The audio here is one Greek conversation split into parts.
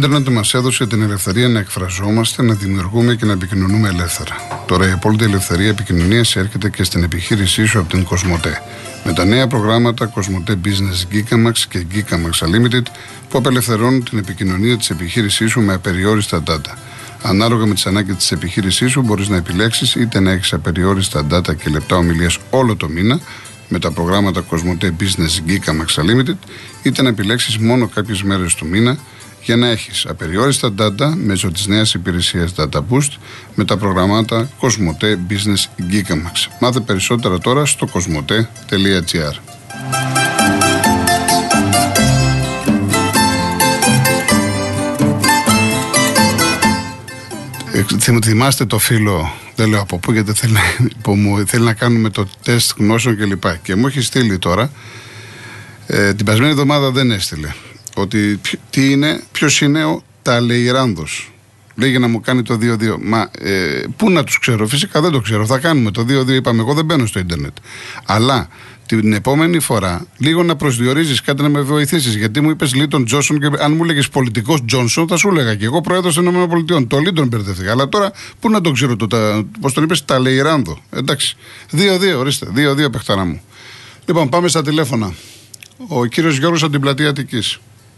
ίντερνετ μας έδωσε την ελευθερία να εκφραζόμαστε, να δημιουργούμε και να επικοινωνούμε ελεύθερα. Τώρα η απόλυτη ελευθερία επικοινωνίας έρχεται και στην επιχείρησή σου από την Κοσμοτέ. Με τα νέα προγράμματα Κοσμοτέ Business Gigamax και Gigamax Unlimited που απελευθερώνουν την επικοινωνία της επιχείρησής σου με απεριόριστα data. Ανάλογα με τις ανάγκες της επιχείρησής σου, μπορείς να επιλέξεις είτε να έχεις απεριόριστα data και λεπτά ομιλίας όλο το μήνα με τα προγράμματα Cosmote Business Gigamax Unlimited, είτε να επιλέξεις μόνο κάποιες μέρες του μήνα για να έχεις απεριόριστα data μέσω της νέας υπηρεσίας Data Boost με τα προγράμματα Cosmote Business Gigamax. Μάθε περισσότερα τώρα στο cosmote.gr. Θυμάστε το φίλο, δεν λέω από πού, γιατί θέλει να κάνουμε το τεστ γνώσεων κλπ. Και μου έχει στείλει τώρα, την περασμένη εβδομάδα δεν έστειλε, ότι ποιος είναι ο Ταλεϊράνδος. Λέγε να μου κάνει το 2-2. Μα πού να τους ξέρω, φυσικά δεν το ξέρω. Θα κάνουμε το 2-2, είπαμε, εγώ δεν μπαίνω στο ίντερνετ. Αλλά την επόμενη φορά λίγο να προσδιορίζεις κάτι, να με βοηθήσεις. Γιατί μου είπες Λίτον Τζόνσον και αν μου έλεγες πολιτικός Τζόνσον, θα σου έλεγα και εγώ πρόεδρος των ΗΠΑ. Το Λίτον μπερδεύτηκα. Αλλά τώρα πού να τον ξέρω, πώς τον είπες, Ταλεϊράνδο. Εντάξει. 2-2, ορίστε. 2-2, παιχτάρα μου. Λοιπόν, πάμε στα τηλέφωνα. Ο κύριος Γιώργος από την πλατεία Αττικής.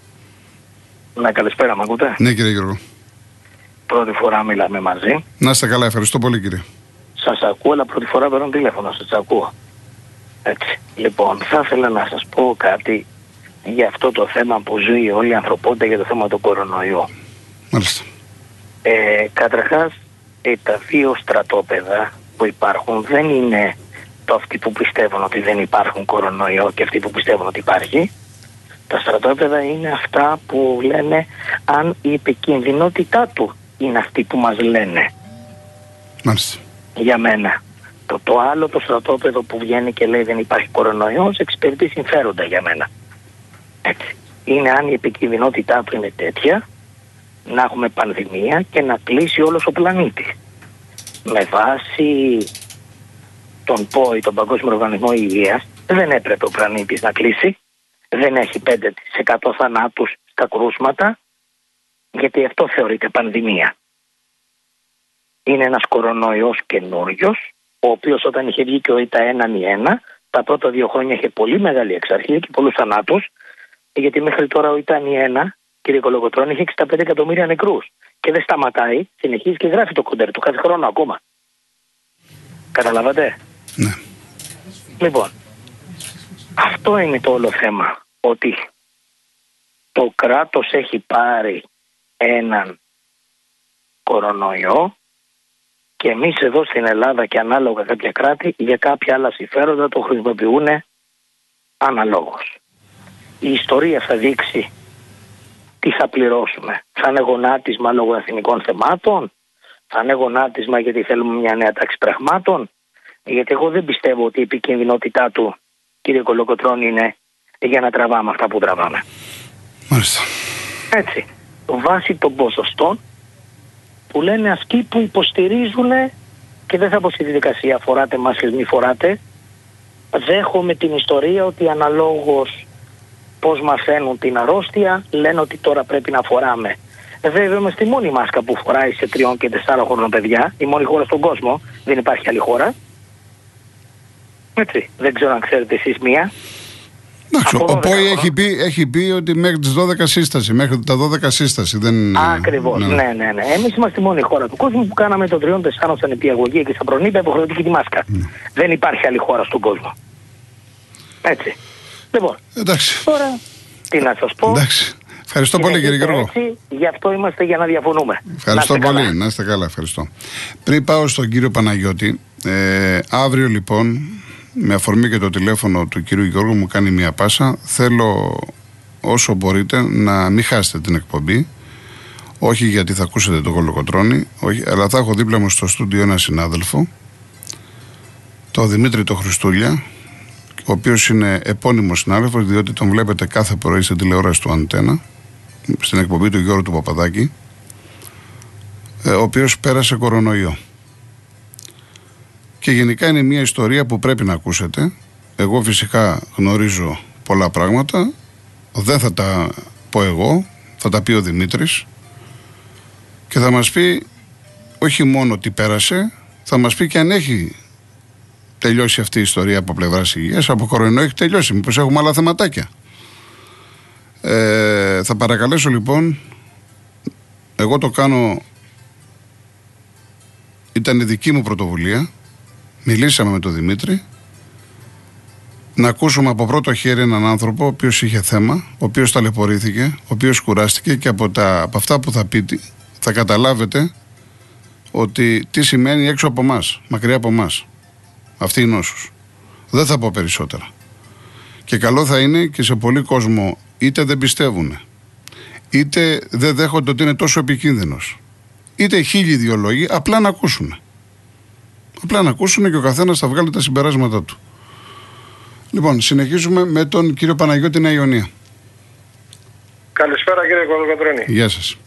Ναι, καλησπέρα, μ' ακούτε? Ναι, κύριε Γιώργο. Πρώτη φορά μιλάμε μαζί. Να είστε καλά, ευχαριστώ πολύ, κύριε. Σας ακούω, αλλά πρώτη φορά παίρνω τηλέφωνο, σας ακούω. Έτσι. Λοιπόν, θα ήθελα να σας πω κάτι για αυτό το θέμα που ζει όλη η ανθρωπότητα, για το θέμα του κορονοϊού. Μάλιστα. Καταρχάς, τα δύο στρατόπεδα που υπάρχουν δεν είναι το αυτοί που πιστεύουν ότι δεν υπάρχουν κορονοϊό και αυτοί που πιστεύουν ότι υπάρχει. Τα στρατόπεδα είναι αυτά που λένε αν η επικινδυνότητά του είναι αυτή που μας λένε. Μάλιστα. Για μένα. Το άλλο το στρατόπεδο που βγαίνει και λέει δεν υπάρχει κορονοϊός εξυπηρετεί συμφέροντα για μένα. Έτσι. Είναι αν η επικινδυνότητά του είναι τέτοια, να έχουμε πανδημία και να κλείσει όλος ο πλανήτης. Με βάση τον ΠΟΗ, τον Παγκόσμιο Οργανισμό Υγείας, δεν έπρεπε ο πλανήτης να κλείσει. Δεν έχει 5% θανάτους στα κρούσματα, γιατί αυτό θεωρείται πανδημία. Είναι ένας κορονοϊός καινούριος, ο οποίος όταν είχε βγει και ο ΙΤΑ 1-1, τα πρώτα 2 χρόνια είχε πολύ μεγάλη εξαρχία και πολλούς θανάτους, γιατί μέχρι τώρα ο ΙΤΑ 1, κύριε Κολοκοτρώνη, είχε 65 εκατομμύρια νεκρούς. Και δεν σταματάει, συνεχίζει και γράφει το κοντέρ του κάθε χρόνο ακόμα. Καταλάβατε? Ναι. Λοιπόν, αυτό είναι το όλο θέμα. Ότι το κράτος έχει πάρει έναν κορονοϊό και εμείς εδώ στην Ελλάδα και ανάλογα κάποια κράτη για κάποια άλλα συμφέροντα το χρησιμοποιούν αναλόγως. Η ιστορία θα δείξει τι θα πληρώσουμε. Θα είναι γονάτισμα λόγω εθνικών θεμάτων, θα είναι γονάτισμα γιατί θέλουμε μια νέα τάξη πραγμάτων, γιατί εγώ δεν πιστεύω ότι η επικινδυνότητά του, κύριε Κολοκοτρώνη, είναι για να τραβάμε αυτά που τραβάμε. Μάλιστα. Έτσι. Βάσει των ποσοστών που λένε αυτοί που υποστηρίζουν, και δεν θα πω στη διαδικασία φοράτε μάσκες μη φοράτε, δέχομαι την ιστορία ότι αναλόγως πώς μαθαίνουν την αρρώστια λένε ότι τώρα πρέπει να φοράμε. Βέβαια είμαστε η μόνη μάσκα που φοράει σε 3 και 4 χρονών παιδιά, η μόνη χώρα στον κόσμο, δεν υπάρχει άλλη χώρα. Έτσι, δεν ξέρω αν ξέρετε εσείς μία. Ο ΠΟΗ έχει πει ότι μέχρι τις 12 σύσταση, μέχρι τα 12 σύσταση. Ακριβώς, ναι. Εμείς είμαστε η μόνη χώρα του κόσμου που κάναμε το 3-4 σαν επιαγωγή και στα προνήπια υποχρεωτική τη μάσκα. Δεν υπάρχει άλλη χώρα στον κόσμο. Έτσι. Λοιπόν, εντάξει. Τώρα, τι να σας πω. Εντάξει. Ευχαριστώ πολύ, κύριε Γιώργο. Γι' αυτό είμαστε, για να διαφωνούμε. Ευχαριστώ πολύ. Να είστε καλά. Ευχαριστώ. Πριν πάω στον κύριο Παναγιώτη, αύριο λοιπόν, με αφορμή και το τηλέφωνο του κύριου Γιώργου, μου κάνει μια πάσα. Θέλω όσο μπορείτε να μην χάσετε την εκπομπή. Όχι γιατί θα ακούσετε το Κολοκοτρώνη, αλλά θα έχω δίπλα μου στο στούντιο ένα συνάδελφο, το Δημήτρη το Χριστούλια, ο οποίος είναι επώνυμος συνάδελφος, διότι τον βλέπετε κάθε πρωί στην τηλεόραση του Αντένα, στην εκπομπή του Γιώργου του Παπαδάκη, ο οποίος πέρασε κορονοϊό. Και γενικά είναι μια ιστορία που πρέπει να ακούσετε. Εγώ φυσικά γνωρίζω πολλά πράγματα, δεν θα τα πω εγώ, θα τα πει ο Δημήτρης, και θα μας πει όχι μόνο τι πέρασε, θα μας πει και αν έχει τελειώσει αυτή η ιστορία από πλευράς υγείας. Από κορονοϊό έχει τελειώσει, μήπως έχουμε άλλα θεματάκια. Θα παρακαλέσω λοιπόν, εγώ το κάνω, ήταν δική μου πρωτοβουλία, μιλήσαμε με τον Δημήτρη, να ακούσουμε από πρώτο χέρι έναν άνθρωπο ο οποίος είχε θέμα, ο οποίος ταλαιπωρήθηκε, ο οποίος κουράστηκε, και από αυτά που θα πει θα καταλάβετε ότι τι σημαίνει έξω από εμάς, μακριά από εμάς αυτή η νόσος. Δεν θα πω περισσότερα. Και καλό θα είναι και σε πολλοί κόσμο, είτε δεν πιστεύουν, είτε δεν δέχονται ότι είναι τόσο επικίνδυνος, είτε χίλιοι δυο λόγοι, απλά να ακούσουν. Απλά να ακούσουν και ο καθένας θα βγάλει τα συμπεράσματα του. Λοιπόν, συνεχίζουμε με τον κύριο Παναγιώτη Νέα Ιωνία. Καλησπέρα κύριε Κολοκοτρώνη. Γεια σας.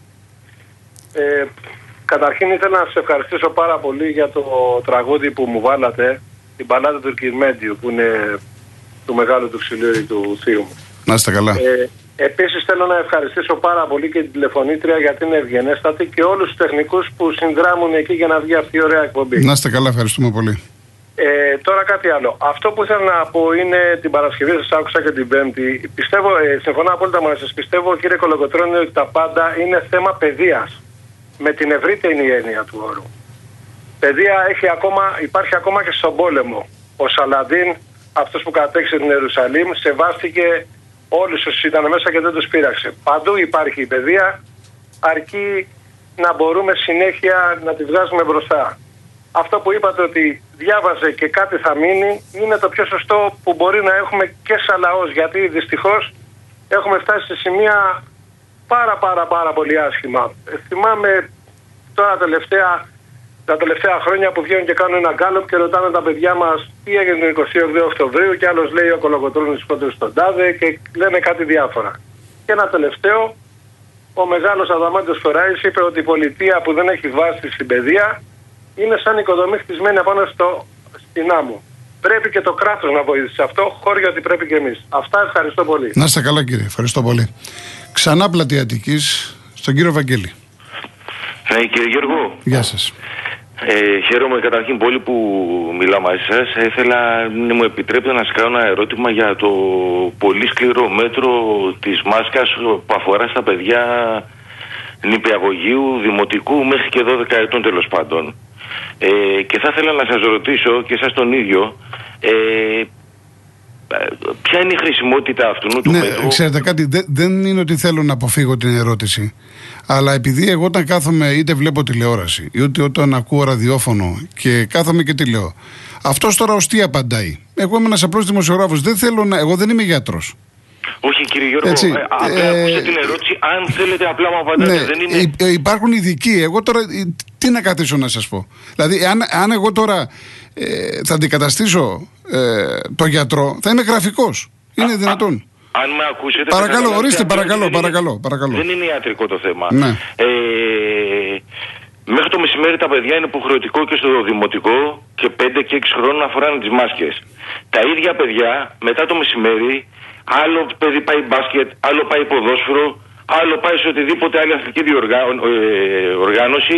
Καταρχήν ήθελα να σας ευχαριστήσω πάρα πολύ για το τραγούδι που μου βάλατε, την μπαλάδα του Κυρμέντιου, που είναι του μεγάλου του ξυλίωρη του θείου μου. Να είστε καλά. Επίσης θέλω να ευχαριστήσω πάρα πολύ και την τηλεφωνήτρια, γιατί είναι ευγενέστατη, και όλους τους τεχνικούς που συνδράμουν εκεί για να βγει αυτή η ωραία εκπομπή. Να είστε καλά, ευχαριστούμε πολύ. Τώρα κάτι άλλο. Αυτό που ήθελα να πω είναι, την Παρασκευή σας άκουσα και την Πέμπτη. Πιστεύω, συμφωνώ απόλυτα μαζί σας. Πιστεύω, κύριε Κολοκοτρώνη, ότι τα πάντα είναι θέμα παιδείας. Με την ευρύτερη έννοια του όρου. Παιδεία υπάρχει ακόμα και στον πόλεμο. Ο Σαλαντίν, αυτός που κατέξε την Ιερουσαλήμ, σεβάστηκε όλους όσους ήταν μέσα και δεν τους πείραξε. Παντού υπάρχει η παιδεία, αρκεί να μπορούμε συνέχεια να τη βγάζουμε μπροστά. Αυτό που είπατε ότι διάβαζε και κάτι θα μείνει, είναι το πιο σωστό που μπορεί να έχουμε και σαν λαός, γιατί δυστυχώς έχουμε φτάσει σε σημεία πάρα πολύ άσχημα. Θυμάμαι τώρα τα τελευταία χρόνια που βγαίνουν και κάνουν ένα γκάλωπ και ρωτάνε τα παιδιά μας τι έγινε τον 28 Οκτωβρίου, και άλλος λέει ο Κολοκοτρώνης σκότωσε στον τάδε, και λένε κάτι διάφορα. Και ένα τελευταίο, ο μεγάλος Αδαμάντιος Φοράης είπε ότι η πολιτεία που δεν έχει βάση στην παιδεία είναι σαν οικοδομή χτισμένη απάνω στην άμμο. Πρέπει και το κράτος να βοηθήσει σε αυτό, χώρια ότι πρέπει και εμείς. Αυτά, ευχαριστώ πολύ. Να είστε καλά κύριε, ευχαριστώ πολύ. Ξανά Πλατεία Αττικής, στον κύριο Βαγγέλη. Ναι, κύριε Γιώργο. Γεια σας. Χαίρομαι καταρχήν πολύ που μιλάω μαζί σας. Ήθελα να μου επιτρέπετε να σας κάνω ένα ερώτημα για το πολύ σκληρό μέτρο της μάσκας που αφορά στα παιδιά νηπιαγωγείου, δημοτικού μέχρι και 12 ετών τέλος πάντων. Και θα ήθελα να σας ρωτήσω και εσάς τον ίδιο, ποια είναι η χρησιμότητα αυτού του μέτρου? Ξέρετε κάτι, δεν είναι ότι θέλω να αποφύγω την ερώτηση, αλλά επειδή εγώ όταν κάθομαι είτε βλέπω τηλεόραση είτε όταν ακούω ραδιόφωνο και κάθομαι και τι λέω, αυτός τώρα ως τι απαντάει? Εγώ είμαι ένας απλός δημοσιογράφος, εγώ δεν είμαι γιατρός. Όχι κύριε Γιώργο, απλά ακούστε την ερώτηση, αν θέλετε απλά μου απαντάτε. Ναι, δεν είναι... υπάρχουν ειδικοί, εγώ τώρα τι να καθίσω να σας πω? Δηλαδή αν εγώ τώρα θα αντικαταστήσω το γιατρό, θα είμαι γραφικός. Είναι δυνατόν? Αν με ακούσετε... Παρακαλώ, ορίστε, παρακαλώ. Δεν είναι ιατρικό το θέμα. Ναι. Μέχρι το μεσημέρι τα παιδιά είναι υποχρεωτικό και στο δημοτικό και 5 και 6 χρόνων να φοράνε τις μάσκες. Τα ίδια παιδιά μετά το μεσημέρι, άλλο παιδί πάει μπάσκετ, άλλο πάει ποδόσφαιρο, άλλο πάει σε οτιδήποτε άλλη αθλητική οργάνωση,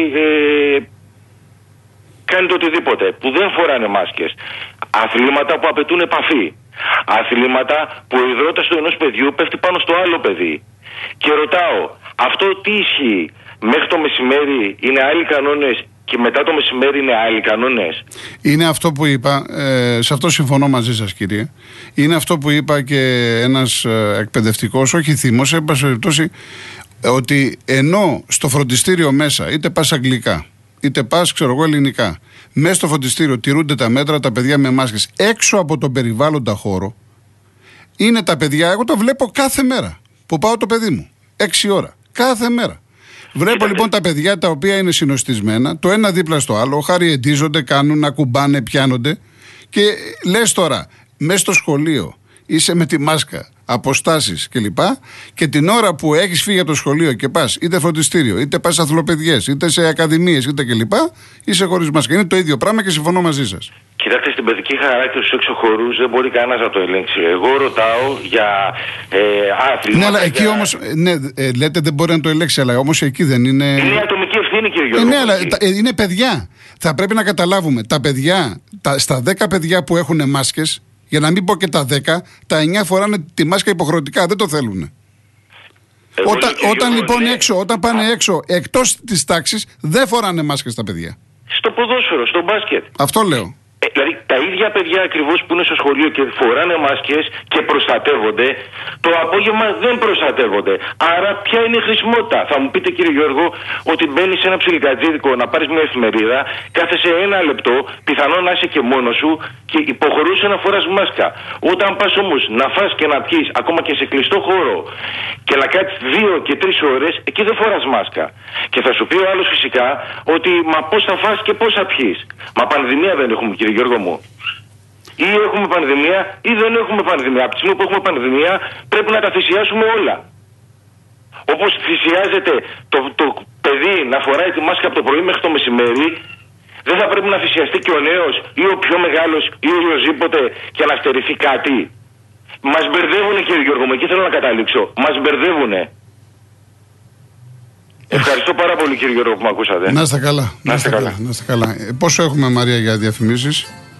κάνει το οτιδήποτε, που δεν φοράνε μάσκες. Αθλήματα που απαιτούν επαφή. Αθλήματα που ο υδρότας του ενός παιδιού πέφτει πάνω στο άλλο παιδί. Και ρωτάω, αυτό τι ισχύει? Μέχρι το μεσημέρι είναι άλλοι κανόνες και μετά το μεσημέρι είναι άλλοι κανόνες? Είναι αυτό που είπα, σε αυτό συμφωνώ μαζί σας κύριε. Είναι αυτό που είπα και ένας εκπαιδευτικός, όχι θύμος, εν πάση περιπτώσει, ότι ενώ στο φροντιστήριο μέσα, είτε πας αγγλικά, είτε πας ελληνικά, μέσα στο φροντιστήριο τηρούνται τα μέτρα, τα παιδιά με μάσκες, έξω από τον περιβάλλοντα χώρο, είναι τα παιδιά, εγώ το βλέπω κάθε μέρα που πάω το παιδί μου, 6 ώρα, κάθε μέρα. Βλέπω λοιπόν τα παιδιά τα οποία είναι συνοστισμένα, το ένα δίπλα στο άλλο, χαριεντίζονται, κάνουν, ακουμπάνε, πιάνονται, και λες τώρα, μέσα στο σχολείο είσαι με τη μάσκα, αποστάσεις κλπ. Και την ώρα που έχεις φύγει από το σχολείο και πας είτε φροντιστήριο, είτε πας σε αθλοπαιδιές, είτε σε ακαδημίες, είτε κλπ. Είσαι χωρίς μάσκα. Είναι το ίδιο πράγμα και συμφωνώ μαζί σας. Κοιτάξτε, στην παιδική χαρακτήρα στους εξωχωρούς δεν μπορεί κανένας να το ελέγξει. Εγώ ρωτάω για άθλημα. Ναι, αλλά εκεί όμως, λέτε δεν μπορεί να το ελέγξει, αλλά όμως εκεί δεν είναι. Είναι η ατομική ευθύνη είναι, κύριε Γιώργο. Ναι, αλλά είναι παιδιά. Θα πρέπει να καταλάβουμε. Τα παιδιά, στα 10 παιδιά που έχουν μάσκες, για να μην πω και τα 10, τα 9 φοράνε τη μάσκα υποχρεωτικά. Δεν το θέλουν. Όταν λοιπόν όταν πάνε έξω εκτός της τάξης, δεν φοράνε μάσκες τα παιδιά. Στο ποδόσφαιρο, στο μπάσκετ. Αυτό λέω. Δηλαδή τα ίδια παιδιά ακριβώς που είναι στο σχολείο και φοράνε μάσκες και προστατεύονται, το απόγευμα δεν προστατεύονται. Άρα ποια είναι η χρησιμότητα? Θα μου πείτε, κύριε Γιώργο, ότι μπαίνεις σε ένα ψιλικατζίδικο να πάρεις μια εφημερίδα, κάθεσαι 1 λεπτό, πιθανόν να είσαι και μόνος σου και υποχρεούσε να φοράς μάσκα. Όταν πας όμως να φας και να πιείς, ακόμα και σε κλειστό χώρο, και να κάτσεις 2 και 3 ώρες, εκεί δεν φοράς μάσκα. Και θα σου πει ο άλλος φυσικά ότι μα πώς θα φας και πώς θα πιείς? Μα πανδημία δεν έχουμε, κύριε Γιώργο μου. Ή έχουμε πανδημία ή δεν έχουμε πανδημία. Από τη στιγμή που έχουμε πανδημία πρέπει να τα θυσιάσουμε όλα. Όπως θυσιάζεται το παιδί να φοράει τη μάσκα από το πρωί μέχρι το μεσημέρι, δεν θα πρέπει να θυσιαστεί και ο νέος ή ο πιο μεγάλος ή οποιοσδήποτε και να στερηθεί κάτι? Μας μπερδεύουνε, κύριε Γιώργο μου, εκεί θέλω να καταλήξω. Μας μπερδεύουνε. Ευχαριστώ πάρα πολύ, κύριε Γιώργο, που με ακούσατε. Να είστε καλά. Να είστε καλά. Πόσο έχουμε, Μαρία, για διαφημίσεις?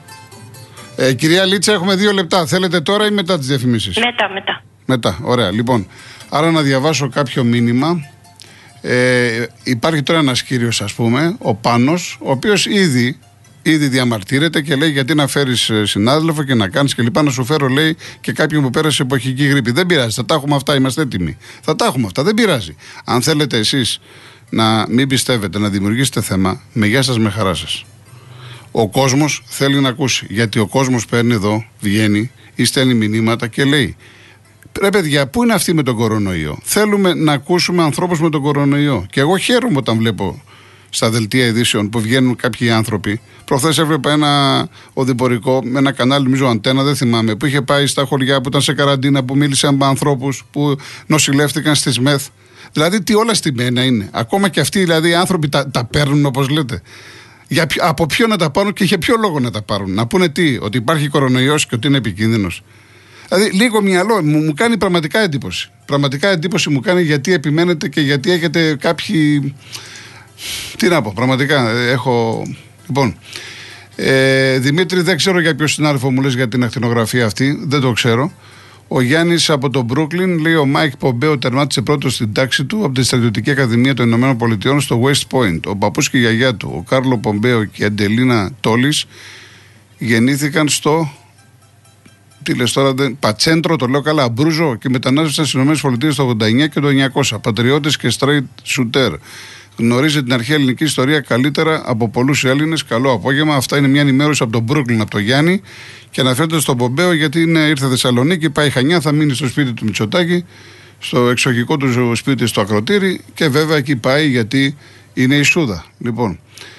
Κυρία Λίτσα, έχουμε 2 λεπτά. Θέλετε τώρα ή μετά τις διαφημίσεις? Μετά, ωραία. Λοιπόν, άρα να διαβάσω κάποιο μήνυμα. Υπάρχει τώρα ένας κύριος, ας πούμε, ο Πάνος, ο οποίος ήδη διαμαρτύρεται και λέει: γιατί να φέρεις συνάδελφο και να κάνεις και λοιπά? Να σου φέρω, λέει, και κάποιον που πέρασε εποχική γρίπη. Δεν πειράζει, θα τα έχουμε αυτά, είμαστε έτοιμοι. Θα τα έχουμε αυτά, δεν πειράζει. Αν θέλετε εσείς να μην πιστεύετε, να δημιουργήσετε θέμα, με γεια σας, με χαρά σας. Ο κόσμος θέλει να ακούσει. Γιατί ο κόσμος παίρνει εδώ, βγαίνει ή στέλνει μηνύματα και λέει: ρε παιδιά, πού είναι αυτοί με τον κορονοϊό? Θέλουμε να ακούσουμε ανθρώπους με τον κορονοϊό. Και εγώ χαίρομαι όταν βλέπω στα δελτία ειδήσεων που βγαίνουν κάποιοι άνθρωποι. Προχθές έβλεπα ένα οδηπορικό με ένα κανάλι, νομίζω Αντένα, δεν θυμάμαι, που είχε πάει στα χωριά που ήταν σε καραντίνα, που μίλησε με ανθρώπους που νοσηλεύτηκαν στις ΜΕΘ. Δηλαδή, τι όλα στημένα είναι. Ακόμα και αυτοί δηλαδή οι άνθρωποι τα παίρνουν, όπως λέτε. Από ποιο να τα πάρουν και για ποιο λόγο να τα πάρουν? Να πούνε τι? Ότι υπάρχει κορονοϊός και ότι είναι επικίνδυνος? Δηλαδή, λίγο μυαλό μου κάνει πραγματικά εντύπωση. Πραγματικά εντύπωση μου κάνει, γιατί επιμένετε και γιατί έχετε κάποιοι. Τι να πω, πραγματικά έχω. Λοιπόν, Δημήτρη, δεν ξέρω για ποιο συνάδελφο μου λες για την ακτινογραφία αυτή, δεν το ξέρω. Ο Γιάννης από το Μπρούκλιν λέει: ο Μάικ Πομπέο τερμάτισε πρώτος στην τάξη του από τη Στρατιωτική Ακαδημία των Ηνωμένων Πολιτειών στο West Point. Ο παππούς και η γιαγιά του, ο Κάρλο Πομπέο και η Αντελίνα Τόλις, γεννήθηκαν στο. Τι λες τώρα, Πατσέντρο, το λέω καλά, Αμπρούζο, και μετανάστευσαν στις ΗΠΑ το 89 και το 900. Πατριώτες και straight shooter. Γνωρίζει την αρχαία ελληνική ιστορία καλύτερα από πολλούς Έλληνες. Καλό απόγευμα. Αυτά είναι μια ενημέρωση από τον Μπρούκλιν, από το Γιάννη. Και αναφέρεται στον Πομπέο, γιατί ήρθε Θεσσαλονίκη, πάει Χανιά, θα μείνει στο σπίτι του Μητσοτάκη, στο εξοχικό του σπίτι στο Ακροτήρι. Και βέβαια εκεί πάει γιατί είναι η Σούδα. Λοιπόν.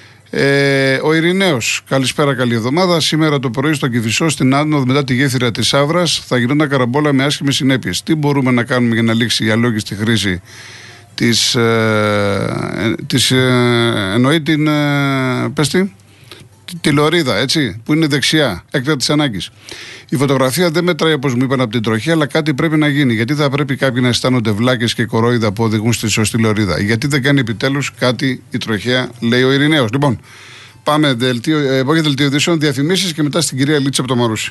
Ο Ειρηναίος, καλησπέρα, καλή εβδομάδα. Σήμερα το πρωί στο Κηφισό, στην άνοδο μετά τη γέφυρα της Αύρας, θα γινόταν καραμπόλα με άσχημες συνέπειες. Τι μπορούμε να κάνουμε για να λήξει η αλόγιστη χρήση εννοεί την τη λωρίδα, έτσι, που είναι δεξιά, έκτακτης ανάγκης. Η φωτογραφία δεν μετράει, όπως μου είπαν, από την τροχή, αλλά κάτι πρέπει να γίνει. Γιατί θα πρέπει κάποιοι να αισθάνονται βλάκες και κορόιδα που οδηγούν στη σωστή λωρίδα? Γιατί δεν κάνει επιτέλους κάτι η τροχέα, λέει ο Ειρηναίος. Λοιπόν, πάμε δελτίο ειδήσεων, διαφημίσεις και μετά στην κυρία Λίτσα από το Μαρούσι.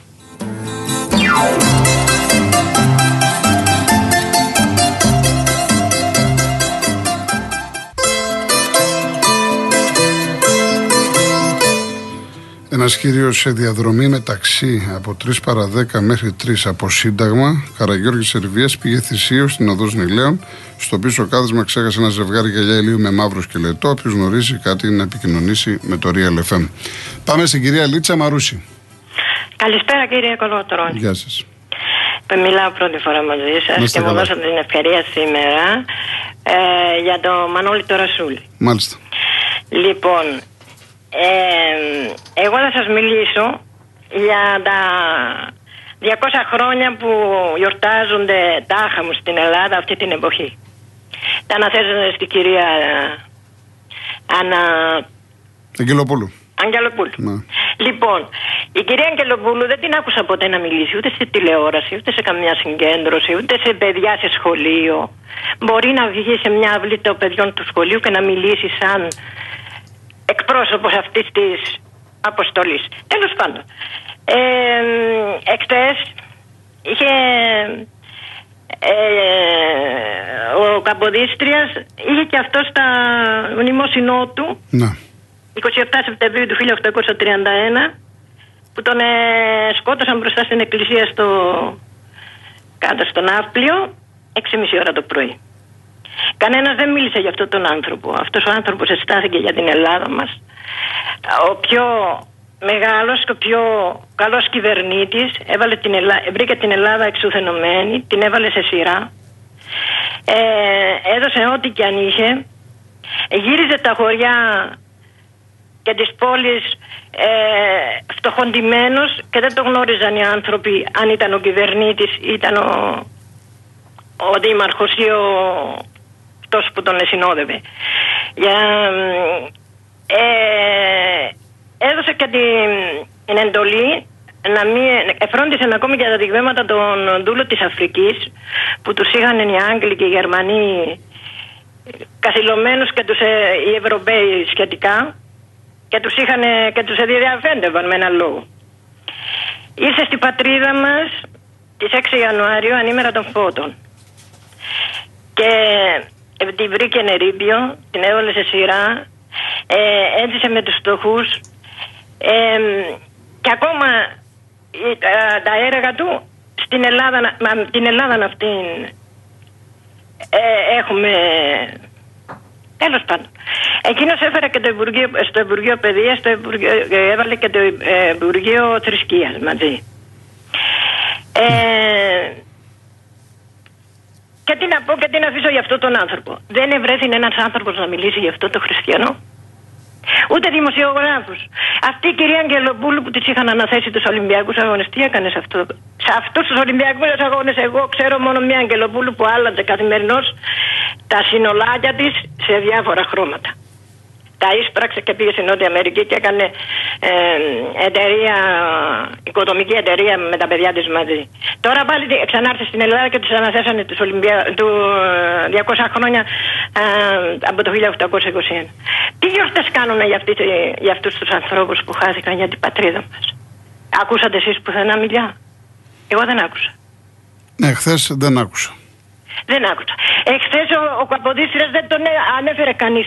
Ένας κύριος σε διαδρομή μεταξύ από 3 παρα 10 μέχρι 3 από Σύνταγμα, Καραγιώργης Σερβίας, πήγε θυσίως στην οδός Νηλαίων. Στο πίσω κάθισμα ξέχασε ένα ζευγάρι γυαλιά ηλίου με μαύρο σκελετό. Όποιος γνωρίζει κάτι να επικοινωνήσει με το Real FM. Πάμε στην κυρία Λίτσα Μαρούση. Καλησπέρα, κύριε Κολοτρώνη. Γεια σας. Μιλάω πρώτη φορά μαζί σας και μου δώσατε την ευκαιρία σήμερα για το Μανώλη το Ρασούλη. Μάλιστα. Λοιπόν, εγώ θα σας μιλήσω για τα 200 χρόνια που γιορτάζονται τάχα μου στην Ελλάδα αυτή την εποχή. Τα αναθέσατε στην κυρία Αγγελοπούλου. Ναι. Λοιπόν, η κυρία Αγγελοπούλου δεν την άκουσα ποτέ να μιλήσει ούτε στη τηλεόραση, ούτε σε καμιά συγκέντρωση, ούτε σε παιδιά σε σχολείο. Μπορεί να βγει σε μια αυλή των παιδιών του σχολείου και να μιλήσει σαν εκπρόσωπος αυτής της αποστολής. Τέλος πάντων, εχθές είχε ο Καποδίστριας είχε και αυτό στα μνημόσυνό του, ναι, 27 Σεπτεμβρίου του 1831, που τον σκότωσαν μπροστά στην εκκλησία κάτω στο Ναύπλιο 6.30 ώρα το πρωί. Κανένας δεν μίλησε για αυτόν τον άνθρωπο. Αυτός ο άνθρωπος αισθάθηκε για την Ελλάδα μας. Ο πιο μεγάλος και ο πιο καλός κυβερνήτης, βρήκε την Ελλάδα εξουθενωμένη, την έβαλε σε σειρά, έδωσε ό,τι κι αν είχε, γύριζε τα χωριά και τις πόλεις φτωχοντημένος και δεν το γνώριζαν οι άνθρωποι αν ήταν ο κυβερνήτης, ήταν ο δήμαρχος ή αυτός που τον συνόδευε. Έδωσε και την εντολή εφρόντισαν ακόμη και τα δειγμάματα των δούλων της Αφρικής που τους είχαν οι Άγγλοι και οι Γερμανοί καθυλωμένους και οι Ευρωπαίοι σχετικά και τους ενδιαφέροντευαν με έναν λόγο. Ήρθε στην πατρίδα μας τις 6 Ιανουαρίου ανήμερα των Φώτων και την βρήκε νερίδιο, την έβαλε σε σειρά, έζησε με τους φτωχούς και ακόμα τα έργα του την Ελλάδα αυτήν έχουμε. Τέλος πάντων, εκείνος έφερε και στο Υπουργείο Παιδείας, έβαλε και το Υπουργείο Θρησκείας μαζί. Και τι να πω και τι να αφήσω για αυτόν τον άνθρωπο. Δεν ευρέθη ένας άνθρωπος να μιλήσει για αυτό το χριστιανό. Ούτε δημοσιογράφους. Αυτή η κυρία Αγγελοπούλου που της είχαν αναθέσει τους Ολυμπιακούς Αγώνες, τι έκανε σε αυτούς τους Ολυμπιακούς Αγώνες? Εγώ ξέρω μόνο μια Αγγελοπούλου που άλλαζε καθημερινώς τα συνολάκια της σε διάφορα χρώματα. Τα ίσπραξε και πήγε στην Νότια Αμερική και έκανε οικοδομική εταιρεία με τα παιδιά της μαζί. Τώρα πάλι ξανάρθε στην Ελλάδα και τους αναθέσανε τους 200 χρόνια από το 1821. Τι γιορτές κάνουν για αυτούς τους ανθρώπους που χάθηκαν για την πατρίδα μας? Ακούσατε εσείς πουθενά μιλιά? Εγώ δεν άκουσα. Ναι, χθες δεν άκουσα. Δεν άκουσα. Εχθές ο Καποδίστριας δεν τον ανέφερε κανείς.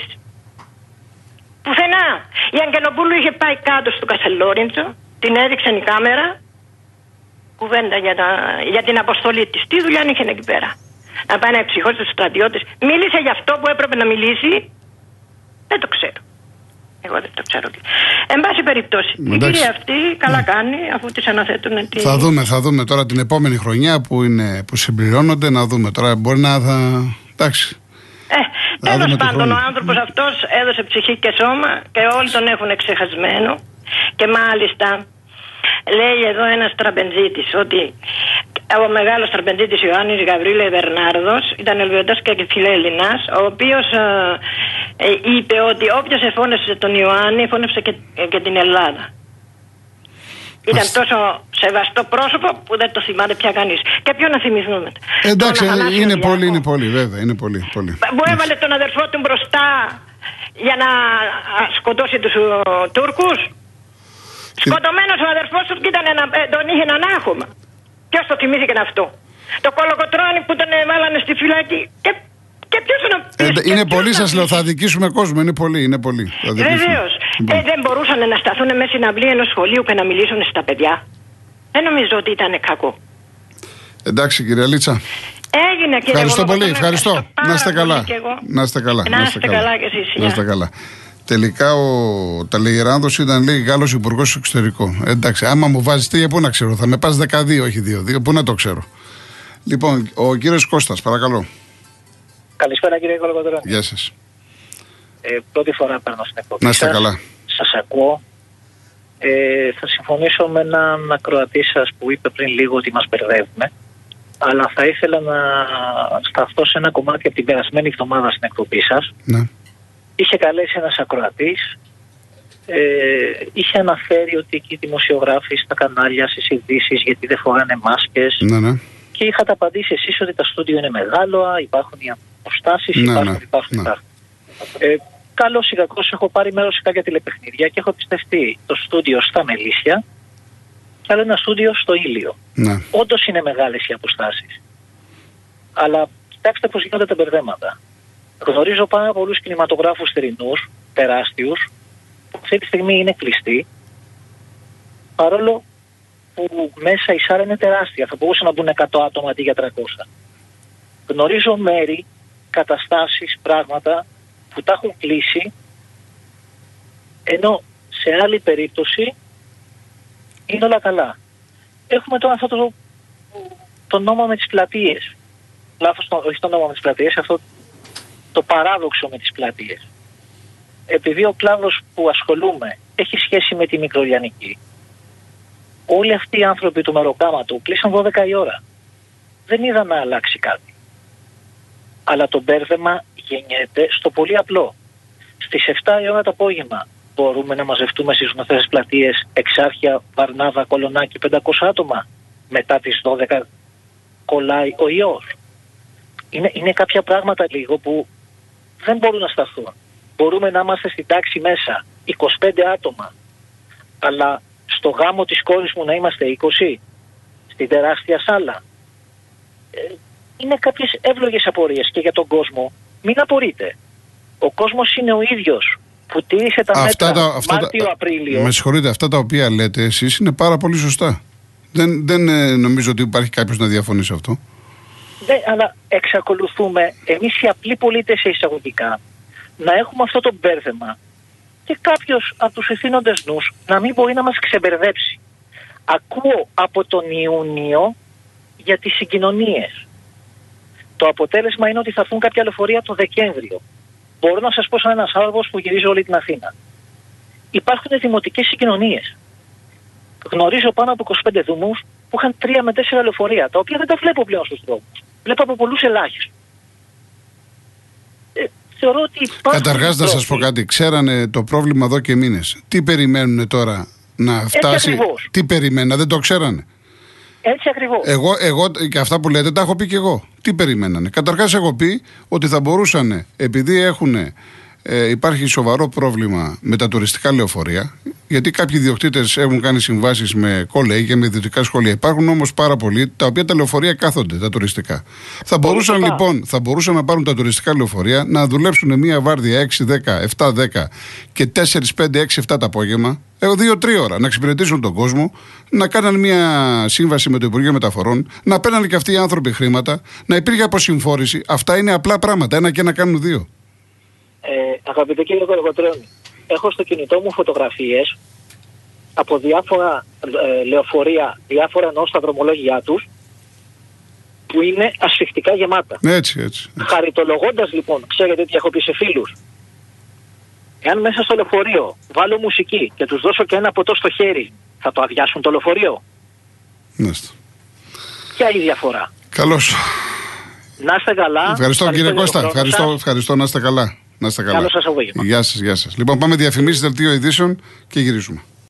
Πουθενά. Η Αγγελοπούλου είχε πάει κάτω στο Κασελόριντζο, την έδειξε η κάμερα, κουβέντα για την αποστολή της. Τι δουλειά είχε εκεί πέρα? Να πάει να ψυχώσει τους στρατιώτες? Μίλησε για αυτό που έπρεπε να μιλήσει? Δεν το ξέρω. Εγώ δεν το ξέρω. Εν πάση περιπτώσει, η κυρία αυτή καλά κάνει αφού της αναθέτουν. Θα δούμε τώρα την επόμενη χρονιά που συμπληρώνονται, να δούμε. Τώρα μπορεί να εντάξει. Τέλος πάντων, ο άνθρωπος αυτός έδωσε ψυχή και σώμα και όλοι τον έχουν ξεχασμένο. Και μάλιστα λέει εδώ ένας τραπεζίτης ότι ο μεγάλος τραπεζίτης Ιωάννης Γαβρίλε Βερνάρδος ήταν Ελβετός και φιλέλληνας, ο οποίος είπε ότι όποιος εφώνευσε τον Ιωάννη εφώνευσε και την Ελλάδα. Ήταν τόσο σεβαστό πρόσωπο που δεν το θυμάται πια κανείς. Και ποιο να θυμηθούμε? Εντάξει, είναι πολύ, βέβαια. Είναι πολύ. Που έβαλε τον αδερφό του μπροστά για να σκοτώσει τους Τούρκους. Σκοτωμένος ο αδερφός του και τον είχε έναν άχωμα. Ποιος το θυμήθηκε αυτό? Το Κολοκοτρώνη που τον βάλανε στη φυλακή. Και ποιος είναι πολύ, σας λέω, θα αδικήσουμε κόσμο. Είναι πολύ. Βεβαίως. Δεν μπορούσαν να σταθούν μέσα στην αυλή ενός σχολείου και να μιλήσουν στα παιδιά? Δεν νομίζω ότι ήταν κακό. Εντάξει, κυρία Λίτσα. Έγινε, κύριε. Ευχαριστώ πολύ. Ευχαριστώ. Να είστε καλά. Να είστε καλά και εσείς. Να είστε καλά. Τελικά ο Ταλεγεράνδος ήταν, λέει, Γάλλος υπουργός εξωτερικό. Εντάξει, άμα μου βάζεις τι, πού να ξέρω? Θα με πας 12, όχι 2. Πού να το ξέρω? Λοιπόν, ο κύριος Κώστας, παρακαλώ. Καλησπέρα, κύριε Κολοκοτρώνη. Γεια σας. Πρώτη φορά παίρνω στην εκπομπή. Να είστε καλά. Σας ακούω. Θα συμφωνήσω με έναν ακροατή σας που είπε πριν λίγο ότι μας μπερδεύουμε. Αλλά θα ήθελα να σταθώ σε ένα κομμάτι από την περασμένη εβδομάδα στην εκπομπή σας. Ναι. Είχε καλέσει ένας ακροατής είχε αναφέρει ότι εκεί οι δημοσιογράφοι στα κανάλια, στις ειδήσεις, γιατί δεν φοράνε μάσκες. Ναι. Και είχατε απαντήσει εσείς ότι τα στούντιο είναι μεγάλο, υπάρχουν οι αποστάσεις, υπάρχουν. Καλώς ή κακώς έχω πάρει μέρος σε κάποια τηλεπαιχνίδια και έχω πιστευτεί το στούντιο στα Μελίσια και άλλο ένα στούντιο στο Ήλιο. Ναι. Όντως είναι μεγάλες οι αποστάσεις. Αλλά κοιτάξτε πώς γίνονται τα μπερδέματα. Γνωρίζω πάρα πολλούς κινηματογράφους θερινούς, τεράστιους, που αυτή τη στιγμή είναι κλειστοί, παρόλο που μέσα η σάρα είναι τεράστια. Θα μπορούσαν να μπουν 100 άτομα αντί για 300. Γνωρίζω μέρη, καταστάσεις, πράγματα που τα έχουν κλείσει, ενώ σε άλλη περίπτωση είναι όλα καλά. Έχουμε τώρα αυτό το νόμο με τις πλατείες. Όχι το νόμο με τις πλατείες, αυτό το παράδοξο με τις πλατείες. Επειδή ο κλάδος που ασχολούμαι έχει σχέση με τη μικρολιανική, όλοι αυτοί οι άνθρωποι του μεροκάματου κλείσαν 12 η ώρα. Δεν είδα να αλλάξει κάτι. Αλλά το μπέρδεμα γεννιέται στο πολύ απλό. Στις 7 η ώρα το απόγευμα μπορούμε να μαζευτούμε στις γνωστές πλατείες Εξάρχεια, Βαρνάβα, Κολονάκι, 500 άτομα. Μετά τις 12 κολλάει ο ιός. Είναι κάποια πράγματα λίγο που δεν μπορούν να σταθούν. Μπορούμε να είμαστε στην τάξη μέσα 25 άτομα, αλλά στο γάμο της κόρης μου να είμαστε 20, στην τεράστια σάλα. Είναι κάποιες εύλογες απορίες και για τον κόσμο. Μην απορείτε. Ο κόσμος είναι ο ίδιος που τήρησε τα μέτρα Μάρτιο-Απρίλιο. Με συγχωρείτε, αυτά τα οποία λέτε εσείς είναι πάρα πολύ σωστά. Δεν νομίζω ότι υπάρχει κάποιος να διαφωνεί σε αυτό. Αλλά εξακολουθούμε εμείς οι απλοί πολίτες εισαγωγικά να έχουμε αυτό το μπέρδεμα και κάποιος από τους ευθύνοντες νους να μην μπορεί να μας ξεμπερδέψει. Ακούω από τον Ιούνιο για τις συγκοινωνίες. Το αποτέλεσμα είναι ότι θα έρθουν κάποια λεωφορεία το Δεκέμβριο. Μπορώ να σας πω σαν ένας άνθρωπος που γυρίζει όλη την Αθήνα. Υπάρχουν δημοτικές συγκοινωνίες. Γνωρίζω πάνω από 25 δήμους που είχαν 3 με 4 λεωφορεία, τα οποία δεν τα βλέπω πλέον στους δρόμους. Βλέπω από πολλούς ελάχιστους. Θεωρώ ότι καταρχάς να σας πω κάτι, ξέρανε το πρόβλημα εδώ και μήνες. Τι περιμένουν τώρα να φτάσει, τι περιμένουν, δεν το ξέρανε. Έτσι ακριβώς. Εγώ και αυτά που λέτε τα έχω πει και εγώ. Τι περιμένανε. Καταρχάς έχω πει ότι θα μπορούσαν, επειδή υπάρχει σοβαρό πρόβλημα με τα τουριστικά λεωφορεία, γιατί κάποιοι ιδιοκτήτες έχουν κάνει συμβάσεις με κολέγια, με ιδιωτικά σχολεία. Υπάρχουν όμως πάρα πολλοί τα οποία τα λεωφορεία κάθονται, τα τουριστικά. Θα μπορούσαν να πάρουν τα τουριστικά λεωφορεία, να δουλέψουν μία βάρδια 6, 10, 7, 10 και 4, 5, 6, 7 το απόγευμα, 2-3 ώρα, να εξυπηρετήσουν τον κόσμο, να κάνουν μία σύμβαση με το Υπουργείο Μεταφορών, να παίρνουν και αυτοί οι άνθρωποι χρήματα, να υπήρχε αποσυμφόρηση. Αυτά είναι απλά πράγματα. Ένα και ένα κάνουν δύο. Αγαπητέ κύριε Κολοκοτρώνη, έχω στο κινητό μου φωτογραφίες από διάφορα λεωφορεία, διάφορα εννοώ στα δρομολόγια τους, που είναι ασφιχτικά γεμάτα. Έτσι. Χαριτολογώντας λοιπόν, ξέρετε τι έχω πει σε φίλους, εάν μέσα στο λεωφορείο βάλω μουσική και τους δώσω και ένα ποτό στο χέρι, θα το αδειάσουν το λεωφορείο? Μάλιστα. Ποια είναι η διαφορά? Καλώς. Να είστε καλά. Ευχαριστώ κύριε Κώστα. Ευχαριστώ, να είστε καλά. Καλό σας απόγευμα. Γεια σας. Λοιπόν, πάμε διαφημίσεις, δελτίο ειδήσεων και γυρίζουμε.